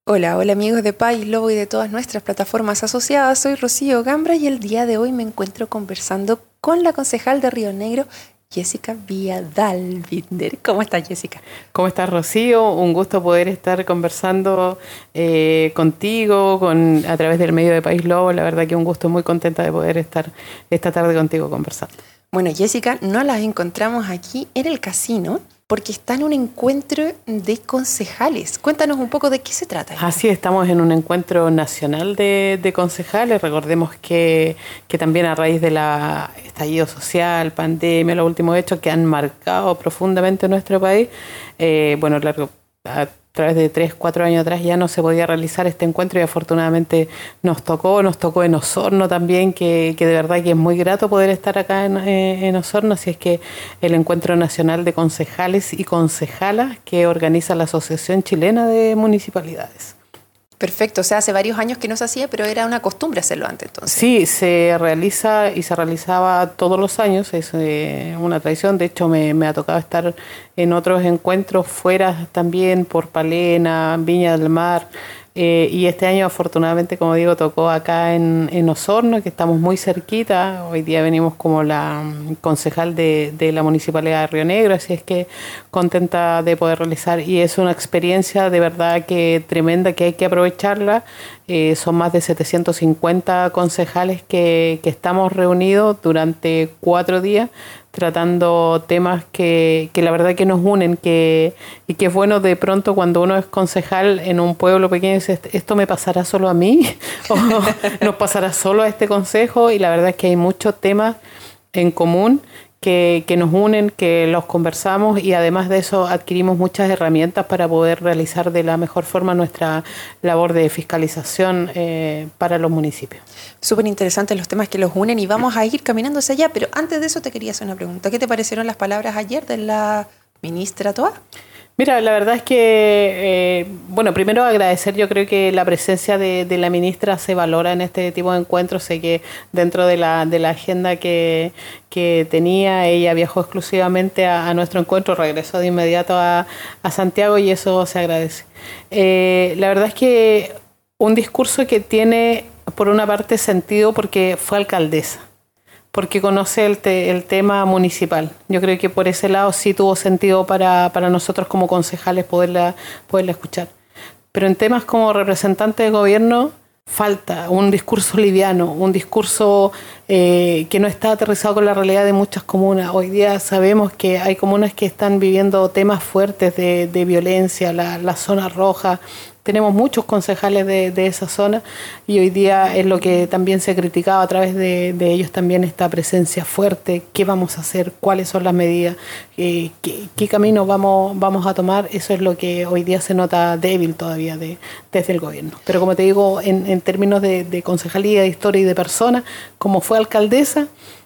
Hola, hola amigos de País Lobo y de todas nuestras plataformas asociadas. Soy Rocío Gambra y el día de hoy me encuentro conversando con la concejal de Río Negro, Jessica Viadal-Binder. ¿Cómo estás, Jessica? ¿Cómo estás, Rocío? Un gusto poder estar conversando contigo a través del medio de País Lobo. La verdad que un gusto, muy contenta de poder estar esta tarde contigo conversando. Bueno, Jessica, nos las encontramos aquí en el casino porque está en un encuentro de concejales. Cuéntanos un poco de qué se trata. Así estamos en un encuentro nacional de concejales. Recordemos que también a raíz de la estallido social, pandemia, los últimos hechos que han marcado profundamente nuestro país, a través de 3-4 años atrás ya no se podía realizar este encuentro y afortunadamente nos tocó en Osorno también, que de verdad que es muy grato poder estar acá en Osorno. Así es que el Encuentro Nacional de Concejales y Concejalas que organiza la Asociación Chilena de Municipalidades. Perfecto, o sea, hace varios años que no se hacía, pero era una costumbre hacerlo antes, entonces. Sí, se realiza y se realizaba todos los años, es una tradición. De hecho, me ha tocado estar en otros encuentros fuera también, por Palena, Viña del Mar, y este año afortunadamente, como digo, tocó acá en Osorno, que estamos muy cerquita. Hoy día venimos como la concejal de la Municipalidad de Río Negro, así es que contenta de poder realizar, y es una experiencia de verdad que tremenda, que hay que aprovecharla. Son más de 750 concejales que estamos reunidos durante 4 días tratando temas que la verdad que nos unen, y que es bueno de pronto cuando uno es concejal en un pueblo pequeño, dice, ¿esto me pasará solo a mí? ¿O nos pasará solo a este consejo? Y la verdad es que hay muchos temas en común que nos unen, que los conversamos, y además de eso adquirimos muchas herramientas para poder realizar de la mejor forma nuestra labor de fiscalización para los municipios. Súper interesantes los temas que los unen y vamos a ir caminando hacia allá, pero antes de eso te quería hacer una pregunta. ¿Qué te parecieron las palabras ayer de la ministra Toá? Mira, la verdad es que, primero agradecer, yo creo que la presencia de la ministra se valora en este tipo de encuentros. Sé que dentro de la agenda que tenía, ella viajó exclusivamente a nuestro encuentro, regresó de inmediato a Santiago, y eso se agradece. La verdad es que un discurso que tiene, por una parte, sentido porque fue alcaldesa, porque conoce el tema municipal. Yo creo que por ese lado sí tuvo sentido para nosotros como concejales poderla escuchar. Pero en temas como representante de gobierno falta un discurso liviano, un discurso que no está aterrizado con la realidad de muchas comunas. Hoy día sabemos que hay comunas que están viviendo temas fuertes de violencia, la zona roja. Tenemos muchos concejales de esa zona, y hoy día es lo que también se criticaba a través de ellos también, esta presencia fuerte. ¿Qué vamos a hacer? ¿Cuáles son las medidas? ¿Qué camino vamos a tomar? Eso es lo que hoy día se nota débil todavía desde el gobierno. Pero como te digo, en términos de concejalía, de historia y de persona, como fue alcaldesa,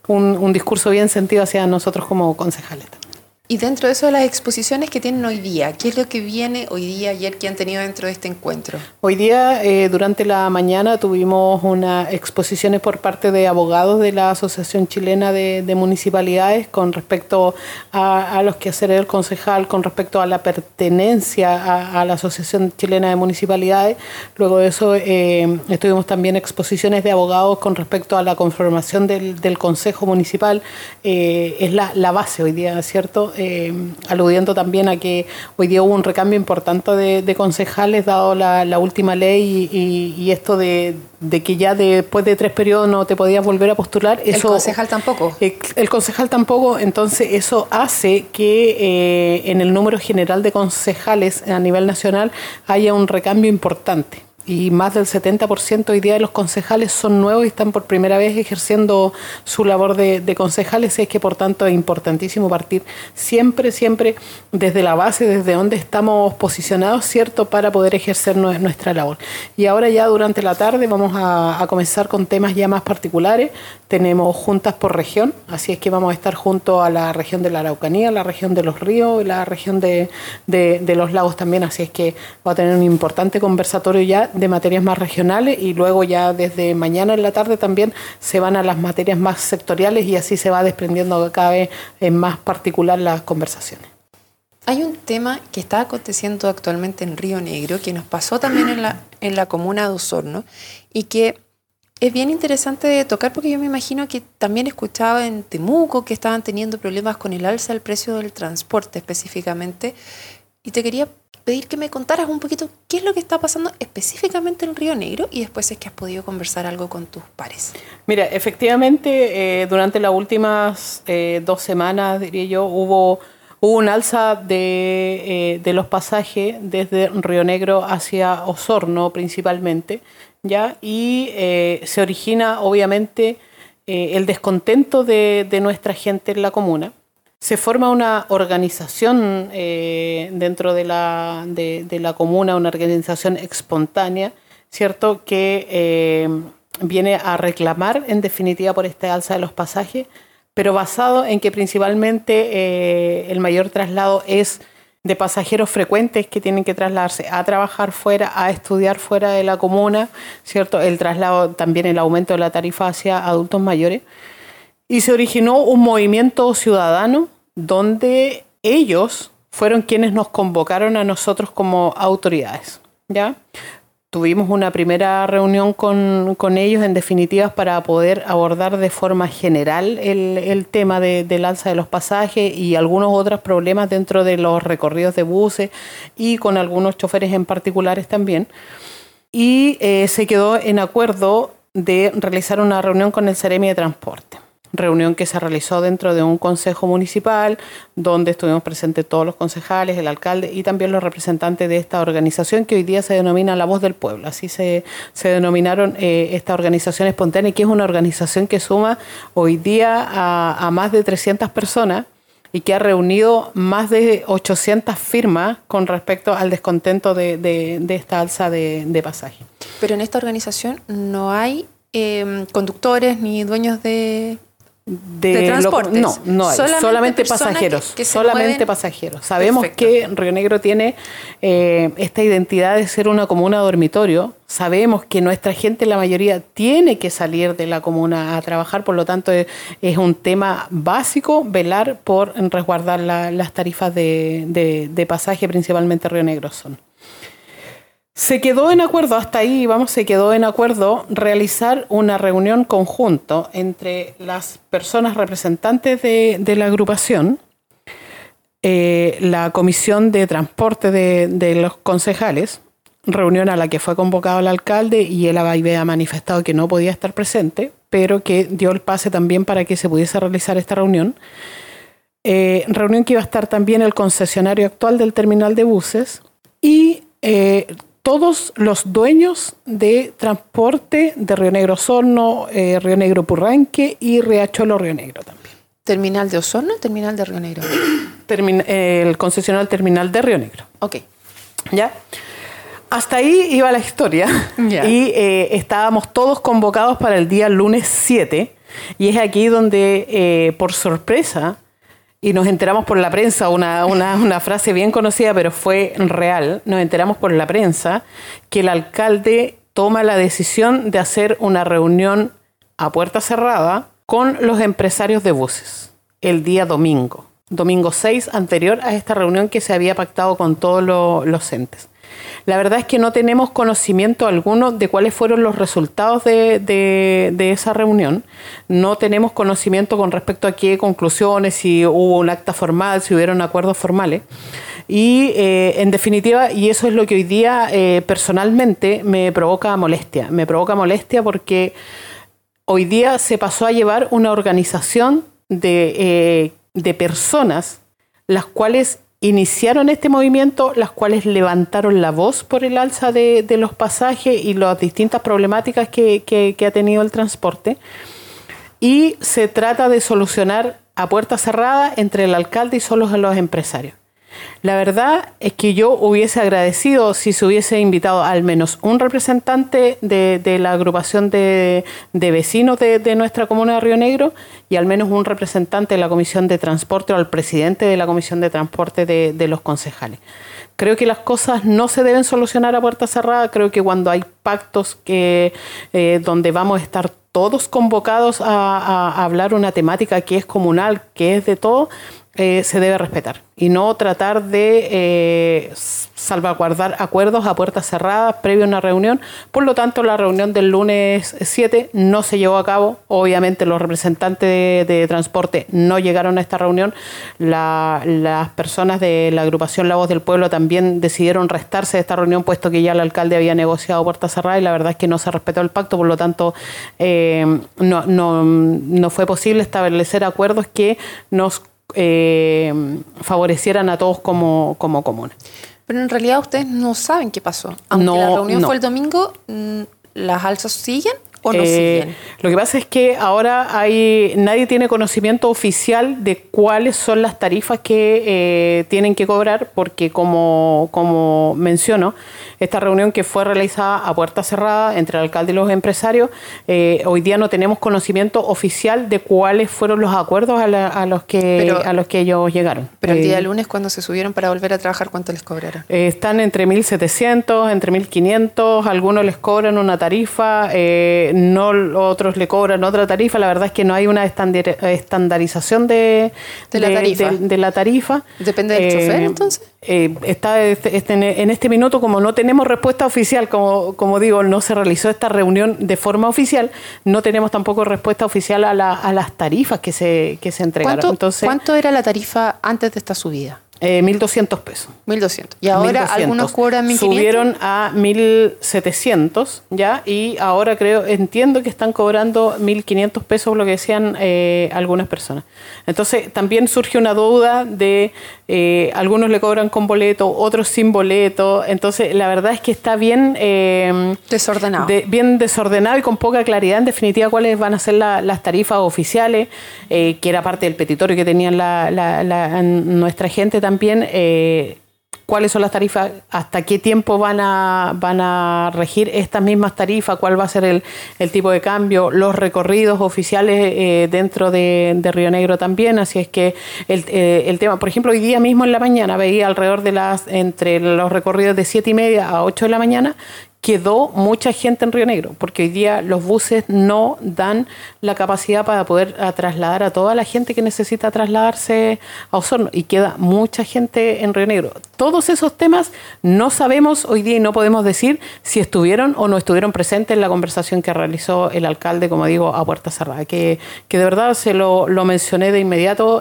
un discurso bien sentido hacia nosotros como concejales. Y dentro de eso, de las exposiciones que tienen hoy día, ¿qué es lo que viene hoy día, ayer, que han tenido dentro de este encuentro? Hoy día, durante la mañana, tuvimos unas exposiciones por parte de abogados de la Asociación Chilena de Municipalidades con respecto a los quehaceres del concejal, con respecto a la pertenencia a la Asociación Chilena de Municipalidades. Luego de eso, estuvimos también exposiciones de abogados con respecto a la conformación del Consejo Municipal. Es la base hoy día, ¿cierto? Aludiendo también a que hoy día hubo un recambio importante de concejales dado la última ley y esto de que ya después de 3 periodos no te podías volver a postular. ¿El concejal tampoco? El concejal tampoco. Entonces eso hace que en el número general de concejales a nivel nacional haya un recambio importante. Y más del 70% hoy día de los concejales son nuevos y están por primera vez ejerciendo su labor de concejales. Es que por tanto es importantísimo partir siempre desde la base, desde donde estamos posicionados, ¿cierto?, para poder ejercer nuestra labor. Y ahora ya durante la tarde vamos a comenzar con temas ya más particulares. Tenemos juntas por región, así es que vamos a estar junto a la región de la Araucanía, la región de los ríos y la región de los lagos también. Así es que va a tener un importante conversatorio ya de materias más regionales, y luego ya desde mañana en la tarde también se van a las materias más sectoriales, y así se va desprendiendo cada vez en más particular las conversaciones. Hay un tema que está aconteciendo actualmente en Río Negro, que nos pasó también en la comuna de Osorno, y que es bien interesante de tocar porque yo me imagino que también escuchaba en Temuco que estaban teniendo problemas con el alza del precio del transporte específicamente. Y te quería pedir que me contaras un poquito qué es lo que está pasando específicamente en Río Negro y después es que has podido conversar algo con tus pares. Mira, efectivamente, durante las últimas 2 semanas, diría yo, hubo un alza de los pasajes desde Río Negro hacia Osorno principalmente, ¿ya? Y se origina, obviamente, el descontento de nuestra gente en la comuna. Se forma una organización dentro de la comuna, una organización espontánea, ¿cierto?, que viene a reclamar en definitiva por este alza de los pasajes, pero basado en que principalmente el mayor traslado es de pasajeros frecuentes que tienen que trasladarse a trabajar fuera, a estudiar fuera de la comuna, ¿cierto? El traslado, también el aumento de la tarifa hacia adultos mayores. Y se originó un movimiento ciudadano donde ellos fueron quienes nos convocaron a nosotros como autoridades, ¿ya? Tuvimos una primera reunión con ellos, en definitiva, para poder abordar de forma general el tema del alza de los pasajes y algunos otros problemas dentro de los recorridos de buses y con algunos choferes en particulares también. Y se quedó en acuerdo de realizar una reunión con el Seremi de Transporte. Reunión que se realizó dentro de un consejo municipal donde estuvimos presentes todos los concejales, el alcalde y también los representantes de esta organización que hoy día se denomina La Voz del Pueblo. Así se denominaron esta organización espontánea, que es una organización que suma hoy día a más de 300 personas y que ha reunido más de 800 firmas con respecto al descontento de esta alza de pasaje. Pero en esta organización no hay conductores ni dueños de transportes. No hay, solamente pasajeros. Solamente pasajeros. Sabemos que Río Negro tiene esta identidad de ser una comuna dormitorio. Sabemos que nuestra gente, la mayoría, tiene que salir de la comuna a trabajar, por lo tanto es un tema básico velar por resguardar las tarifas de pasaje, principalmente Río Negro son. Se quedó en acuerdo, hasta ahí se quedó en acuerdo realizar una reunión conjunto entre las personas representantes de la agrupación, la comisión de transporte de los concejales, reunión a la que fue convocado el alcalde y él había manifestado que no podía estar presente, pero que dio el pase también para que se pudiese realizar esta reunión. Reunión que iba a estar también el concesionario actual del terminal de buses y todos los dueños de transporte de Río Negro Osorno, Río Negro Purranque y Riachuelo Río Negro también. ¿Terminal de Osorno o terminal de Río Negro? El concesionario terminal de Río Negro. Ok. ¿Ya? Hasta ahí iba la historia. Yeah. Y estábamos todos convocados para el día lunes 7 y es aquí donde, por sorpresa, y nos enteramos por la prensa, una frase bien conocida, pero fue real. Nos enteramos por la prensa que el alcalde toma la decisión de hacer una reunión a puerta cerrada con los empresarios de buses el día domingo 6, anterior a esta reunión que se había pactado con todos los entes. La verdad es que no tenemos conocimiento alguno de cuáles fueron los resultados de esa reunión. No tenemos conocimiento con respecto a qué conclusiones, si hubo un acta formal, si hubieron acuerdos formales. Y en definitiva, y eso es lo que hoy día personalmente me provoca molestia. Me provoca molestia porque hoy día se pasó a llevar una organización de personas las cuales iniciaron este movimiento, las cuales levantaron la voz por el alza de los pasajes y las distintas problemáticas que ha tenido el transporte. Y se trata de solucionar a puerta cerrada entre el alcalde y solo los empresarios. La verdad es que yo hubiese agradecido si se hubiese invitado al menos un representante de la agrupación de vecinos de nuestra comuna de Río Negro y al menos un representante de la comisión de transporte o al presidente de la comisión de transporte de los concejales. Creo que las cosas no se deben solucionar a puerta cerrada. Creo que cuando hay pactos donde vamos a estar todos convocados a hablar una temática que es comunal, que es de todo, se debe respetar y no tratar de salvaguardar acuerdos a puertas cerradas previo a una reunión. Por lo tanto, la reunión del lunes 7 no se llevó a cabo. Obviamente los representantes de transporte no llegaron a esta reunión. Las personas de la agrupación La Voz del Pueblo también decidieron restarse de esta reunión, puesto que ya el alcalde había negociado a puertas cerradas y la verdad es que no se respetó el pacto. Por lo tanto, no fue posible establecer acuerdos que nos favorecieran a todos como comuna. Pero en realidad ustedes no saben qué pasó. Aunque la reunión fue el domingo, ¿las alzas siguen o no siguen? Lo que pasa es que ahora nadie tiene conocimiento oficial de cuáles son las tarifas que tienen que cobrar, porque como menciono, esta reunión que fue realizada a puerta cerrada entre el alcalde y los empresarios, hoy día no tenemos conocimiento oficial de cuáles fueron los acuerdos a los que ellos llegaron. Pero el día lunes, cuando se subieron para volver a trabajar, ¿cuánto les cobraron? Están entre 1.700, entre 1.500, algunos les cobran una tarifa, otros le cobran otra tarifa. La verdad es que no hay una estandarización de la tarifa. ¿Depende del chofer, entonces? En este minuto, como no tenemos respuesta oficial, como digo, no se realizó esta reunión de forma oficial, no tenemos tampoco respuesta oficial a las tarifas que se entregaron. ¿Cuánto era la tarifa antes de esta subida? 1.200 pesos. 1.200. Y ahora 1.200. Algunos cobran 1.500. Subieron a 1.700, ¿ya? Y ahora entiendo que están cobrando 1.500 pesos, lo que decían algunas personas. Entonces, también surge una duda de algunos le cobran con boleto, otros sin boleto. Entonces, la verdad es que está bien desordenado. Bien desordenado y con poca claridad, en definitiva, cuáles van a ser las tarifas oficiales, que era parte del petitorio que tenían nuestra gente también. Cuáles son las tarifas, hasta qué tiempo van a regir estas mismas tarifas, cuál va a ser el tipo de cambio, los recorridos oficiales dentro de Río Negro también. Así es que el tema, por ejemplo, hoy día mismo en la mañana veía alrededor entre los recorridos de 7:30 a 8 de la mañana, quedó mucha gente en Río Negro, porque hoy día los buses no dan la capacidad para poder trasladar a toda la gente que necesita trasladarse a Osorno, y queda mucha gente en Río Negro. Todos esos temas no sabemos hoy día y no podemos decir si estuvieron o no estuvieron presentes en la conversación que realizó el alcalde, como digo, a puerta cerrada, que de verdad se lo mencioné de inmediato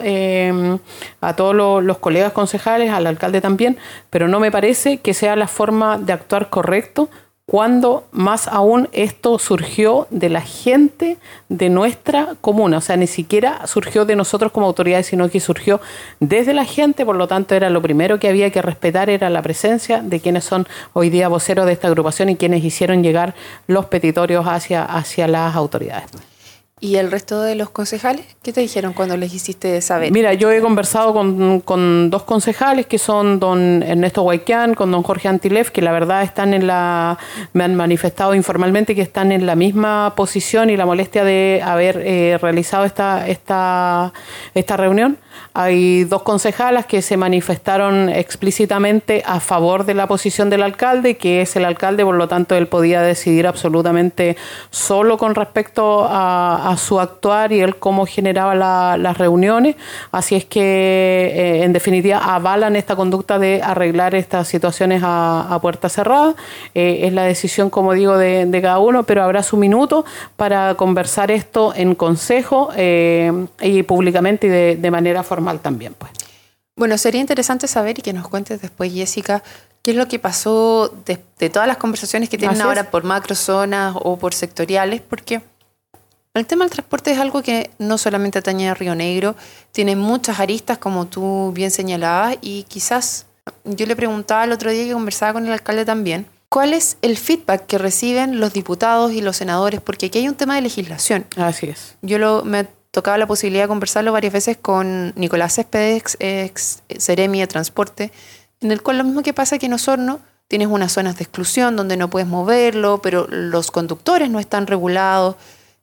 a todos los colegas concejales, al alcalde también, pero no me parece que sea la forma de actuar correcto, cuando más aún esto surgió de la gente de nuestra comuna. O sea, ni siquiera surgió de nosotros como autoridades, sino que surgió desde la gente. Por lo tanto, era lo primero que había que respetar, era la presencia de quienes son hoy día voceros de esta agrupación y quienes hicieron llegar los petitorios hacia las autoridades. ¿Y el resto de los concejales? ¿Qué te dijeron cuando les hiciste saber? Mira, yo he conversado con dos concejales, que son don Ernesto Guayquián, con don Jorge Antilef, que la verdad me han manifestado informalmente que están en la misma posición y la molestia de haber realizado esta reunión. Hay dos concejalas que se manifestaron explícitamente a favor de la posición del alcalde, que es el alcalde, por lo tanto él podía decidir absolutamente solo con respecto a su actuar y él cómo generaba las reuniones. Así es que en definitiva avalan esta conducta de arreglar estas situaciones a puerta cerrada. Es la decisión, como digo, de cada uno, pero habrá su minuto para conversar esto en consejo y públicamente y de manera formal también, pues. Bueno, sería interesante saber y que nos cuentes después, Jessica, qué es lo que pasó de todas las conversaciones que tienen ahora por macrozonas o por sectoriales, porque el tema del transporte es algo que no solamente atañe a Río Negro, tiene muchas aristas, como tú bien señalabas, y quizás yo le preguntaba el otro día que conversaba con el alcalde también, ¿cuál es el feedback que reciben los diputados y los senadores? Porque aquí hay un tema de legislación. Así es. Me tocaba la posibilidad de conversarlo varias veces con Nicolás Céspedes, ex Seremi de Transporte, en el cual lo mismo que pasa que en Osorno tienes unas zonas de exclusión donde no puedes moverlo, pero los conductores no están regulados,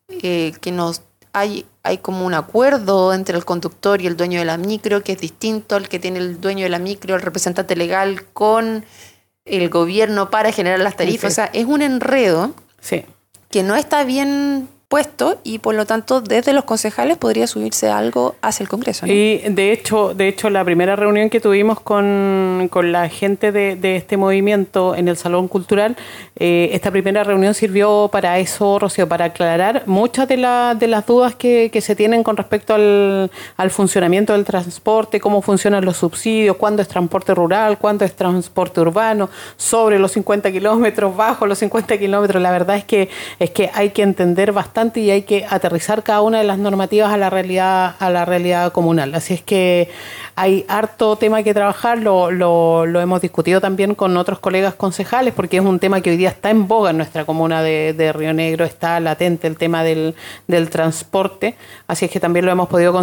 hay como un acuerdo entre el conductor y el dueño de la micro, que es distinto al que tiene el dueño de la micro, el representante legal con el gobierno para generar las tarifas. Sí. O sea, es un enredo que no está bien puesto y por lo tanto desde los concejales podría subirse algo hacia el Congreso, ¿no? Y de hecho la primera reunión que tuvimos con la gente de este movimiento en el Salón Cultural, esta primera reunión sirvió para eso, Rocío, para aclarar muchas de las dudas que se tienen con respecto al funcionamiento del transporte, cómo funcionan los subsidios, cuándo es transporte rural, cuándo es transporte urbano, sobre los 50 kilómetros, bajo los 50 kilómetros. La verdad es que hay que entender bastante y hay que aterrizar cada una de las normativas a la realidad comunal. Así es que hay harto tema que trabajar, lo hemos discutido también con otros colegas concejales, porque es un tema que hoy día está en boga en nuestra comuna de Río Negro, está latente el tema del transporte, así es que también lo hemos podido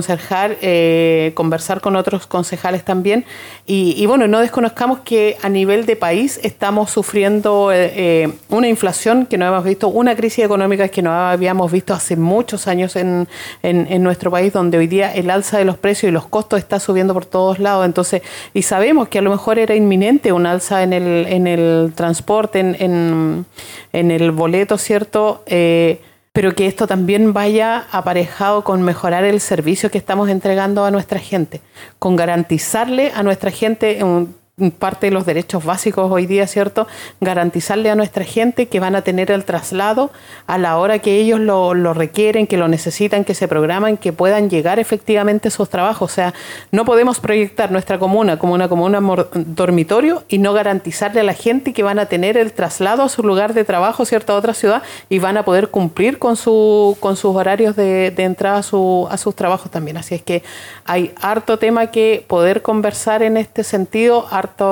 conversar con otros concejales también, y bueno, no desconozcamos que a nivel de país estamos sufriendo una inflación que no hemos visto, una crisis económica que no habíamos visto hace muchos años en nuestro país, donde hoy día el alza de los precios y los costos está subiendo por todos lados. Entonces, y sabemos que a lo mejor era inminente un alza en el transporte, en el boleto, ¿cierto? Pero que esto también vaya aparejado con mejorar el servicio que estamos entregando a nuestra gente, con garantizarle a nuestra gente parte de los derechos básicos hoy día, ¿cierto? Garantizarle a nuestra gente que van a tener el traslado a la hora que ellos lo requieren, que lo necesitan, que se programan, que puedan llegar efectivamente a sus trabajos. O sea, no podemos proyectar nuestra comuna como una comuna dormitorio y no garantizarle a la gente que van a tener el traslado a su lugar de trabajo, ¿cierto?, a otra ciudad, y van a poder cumplir con sus horarios de entrada a sus trabajos también. Así es que hay harto tema que poder conversar en este sentido,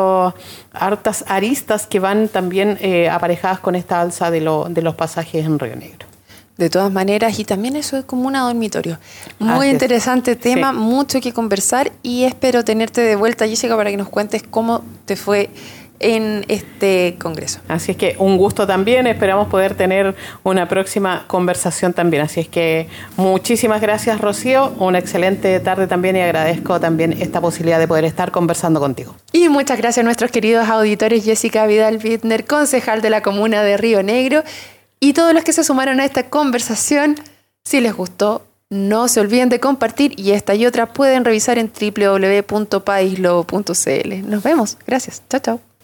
hartas aristas que van también aparejadas con esta alza de los pasajes en Río Negro. De todas maneras, y también eso es como una dormitorio. Muy interesante tema, sí. Mucho que conversar y espero tenerte de vuelta, Jessica, para que nos cuentes cómo te fue en este congreso. Así es que un gusto también, esperamos poder tener una próxima conversación también. Así es que muchísimas gracias, Rocío, una excelente tarde también y agradezco también esta posibilidad de poder estar conversando contigo. Y muchas gracias a nuestros queridos auditores, Jessica Vidal-Bittner, concejal de la comuna de Río Negro, y todos los que se sumaron a esta conversación. Si les gustó, no se olviden de compartir, y esta y otra pueden revisar en www.paislobo.cl. Nos vemos. Gracias. Chao, chao.